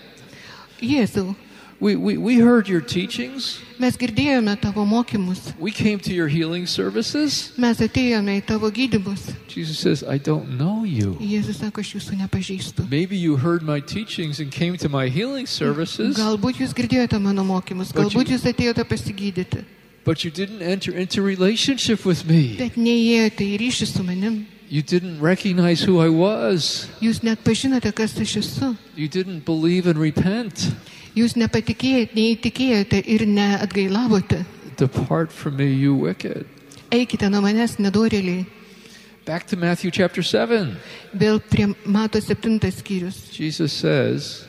Jėzau, We, we, we heard your teachings. mes girdėjome tavo mokymus, We came to your healing services. mes atėjome į tavo gydymus. Jesus says, I don't know you. Jėzus sako, aš jūsų nepažįstu. Maybe you heard my teachings and came to my healing services, Galbūt jūs girdėjote mano mokymus, But galbūt you- jūs atėjote pasigydyti, but you didn't enter into relationship with me. bet neįėjote į ryšį su manim. You didn't recognize who I was. Jūs net pažinote, kas aš esu. You didn't believe and repent. Jūs nepatikėjote, neįtikėjote ir neatgailavote. Depart from me, you wicked. Eikite nuo manęs, nedorėliai. Back to Matthew chapter seven. Vėl prie Mato septintas skyrius. Jesus says,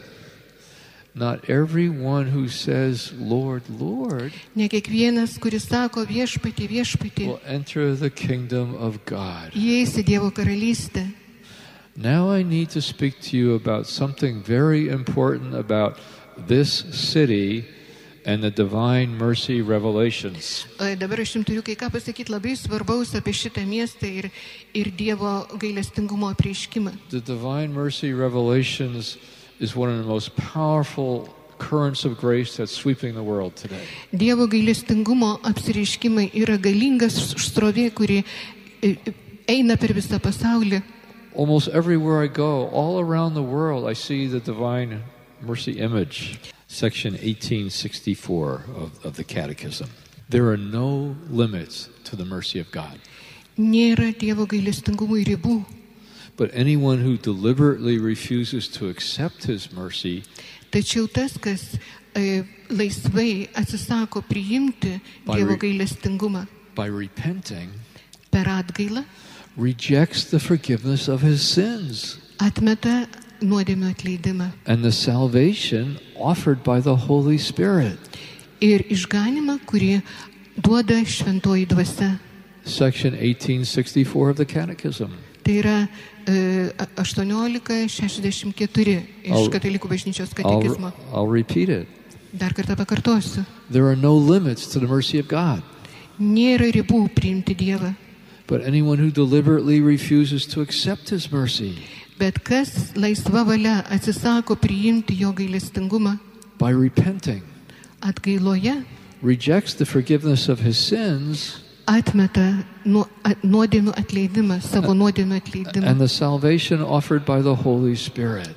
not everyone who says, Lord, Lord, Ne kiekvienas, kuris sako viešpatį, viešpatį, will enter the kingdom of God. įeis į Dievo karalystę. Now I need to speak to you about something very important about this city and the divine mercy revelations. E, Dabar aš jums turiu kai ką pasakyti labai svarbaus apie šitą miestą ir, ir Dievo gailestingumo apreiškimą. The divine mercy revelations is one of the most powerful currents of grace that's sweeping the world today. Dievo gailestingumo apsireiškimai yra galingas srovė, kuri e, eina per visą pasaulį. Almost everywhere I go, all around the world, I see the divine mercy image. Section eighteen sixty-four of, of the Catechism. There are no limits to the mercy of God. Nėra Dievo gailestingumui ribų. But anyone who deliberately refuses to accept His mercy Tačiau tas, kas e, laisvai atsisako priimti By Dievo re- gailestingumą by repenting per atgailą, rejects the forgiveness of his sins atmeta nuodėmių atleidimą and the salvation offered by the Holy Spirit. ir išganimą, kurį duoda šventoji dvasia. Section eighteen sixty-four of the Catechism. Tai yra e, aštuoniolika šešiasdešimt keturi iš I'll- Katalikų bažnyčios I'll, katekizmo. I'll repeat it. Dar kartą pakartosiu. There are no limits to the mercy of God. Nėra ribų priimti Dievą. But anyone who deliberately refuses to accept His mercy Bet kas laisva valia atsisako priimti jo gailestingumą by repenting, atgailoje, rejects the forgiveness of his sins atmeta nu, a, nuodėmių atleidimą, savo nuodėmių atleidimą and the salvation offered by the Holy Spirit.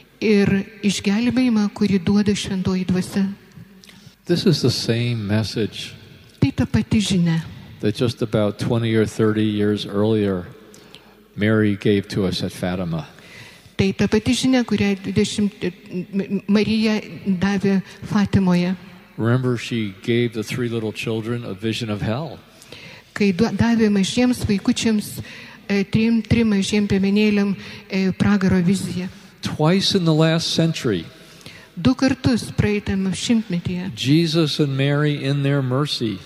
ir išgelbėjimą, kurį duoda šventoji dvasia. This is the same message Tai ta pati žinia, that just about twenty or thirty years earlier Mary gave to us at Fatima. tai ta pati žinia, kurią dvidešimt Marija davė Fatimoje, Remember, she gave the three little children a vision of hell. kai du- davė mažiems vaikučiams, e, trim, trim mažiem piemenėliam e, pragaro viziją. Twice in the last century, Du kartus praeitame šimtmetyje Jesus and Mary, in their mercy,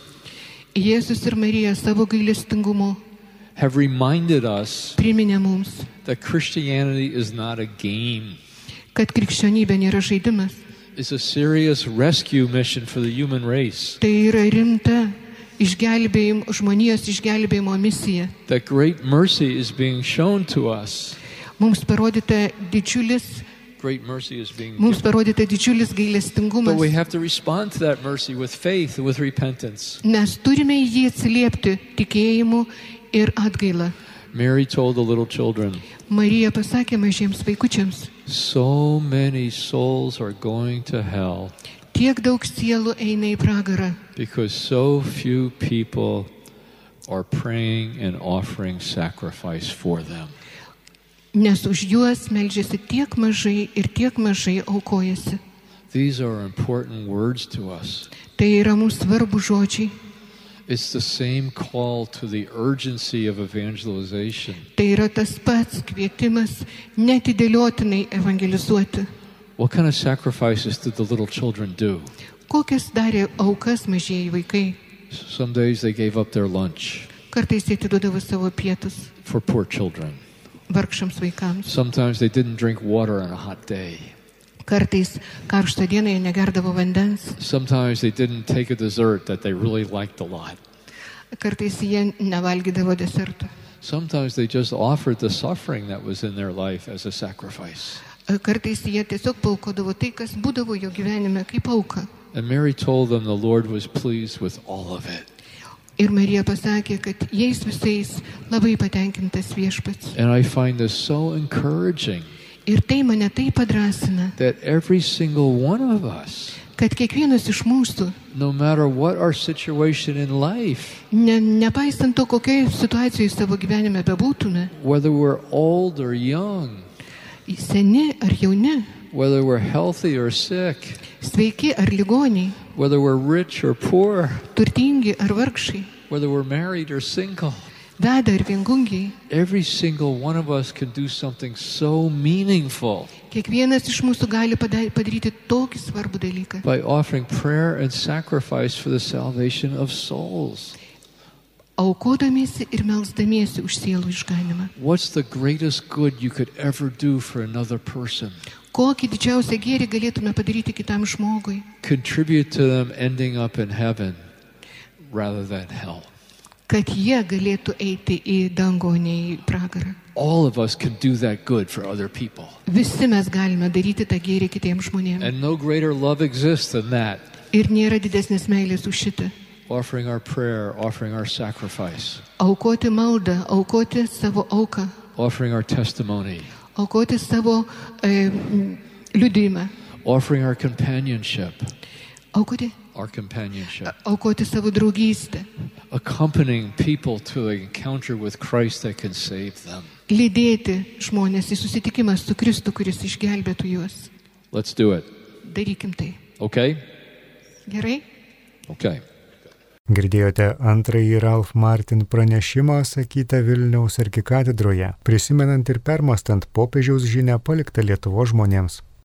Jėzus ir Marija savo gailestingumu have reminded us priminė mums, that Christianity is not a game. kad krikščionybė nėra žaidimas. It's a serious rescue mission for the human race. Tai yra rimta išgelbėjimo, žmonijos išgelbėjimo misija. That great mercy is being shown to us. Mums parodyta didžiulis, Great mercy is being mums given. parodyta didžiulis But we gailestingumas. have to respond to that mercy with faith, with repentance. Mes turime į jį atsiliepti tikėjimu ir atgaila. Mary told the little children, Marija pasakė mažiems vaikučiams, so many souls are going to hell tiek daug sielų eina į pragarą, because so few people are praying and offering sacrifice for them. nes už juos meldžiasi tiek mažai ir tiek mažai aukojasi. These are important words to us. Tai yra mums svarbu žodžiai. It's the same call to the urgency of evangelization. Tai yra tas pats kvietimas netidėliotinai evangelizuoti. What kind of sacrifices did the little children do? Kokias darė aukas mažieji vaikai? Some days they gave up their lunch Kartais jie atiduodavo savo pietus for poor children. vargšams vaikams. Sometimes they didn't drink water on a hot day. Kartais karštą dieną jie negerdavo vandens. Sometimes they didn't take a dessert that they really liked a lot. Kartais jie nevalgydavo desertų. Sometimes they just offered the suffering that was in their life as a sacrifice. Kartais jie tiesiog paukodavo tai, kas būdavo jo gyvenime kaip auka. And Mary told them the Lord was pleased with all of it. Ir Marija pasakė, kad jais visais labai patenkintas viešpats. And I find this so encouraging Ir tai mane taip padrasina, that every single one of us, kad kiekvienas iš mūsų, no matter what our situation in life, ne, nepaisant to, kokioje situacijoje savo gyvenime bebūtume, whether we're old or young, seni ar jauni, whether we're healthy or sick, sveiki ar ligoniai, whether we're rich or poor, turtingi ar vargšai, whether we're married or single, veda ar viengungiai, every single one of us can do something so meaningful kiekvienas iš mūsų gali pada- padaryti tokį svarbų dalyką. by offering prayer and sacrifice for the salvation of souls. aukodamiesi ir melsdamiesi už sielų išganimą. What's the greatest good you could ever do for another person? Kokį didžiausią gėrį galėtume padaryti kitam žmogui? Contribute to them ending up in heaven rather than hell. Kad jie galėtų eiti į dangų, ne į pragarą. All of us can do that good for other people. Visi mes galime daryti tą gėrį kitiems žmonėms. And no greater love exists than that. Ir nėra didesnės meilės už šitą. Offering our prayer, offering our sacrifice. Aukoti maldą, aukoti savo auką. Offering our testimony. Aukoti savo e, liudijimą. Offering our companionship. Aukoti? Our companionship. Aukoti savo draugystę. Accompanying people to an encounter with Christ that can save them. Lydėti žmonės į susitikimą su Kristu, kuris išgelbėtų juos. Let's do it. Darykim tai. Okay? Gerai? Okay. Girdėjote antrąjį Ralph Martin pranešimą sakytą Vilniaus arkikatedroje, prisimenant ir permastant popiežiaus žinią paliktą Lietuvos žmonėms.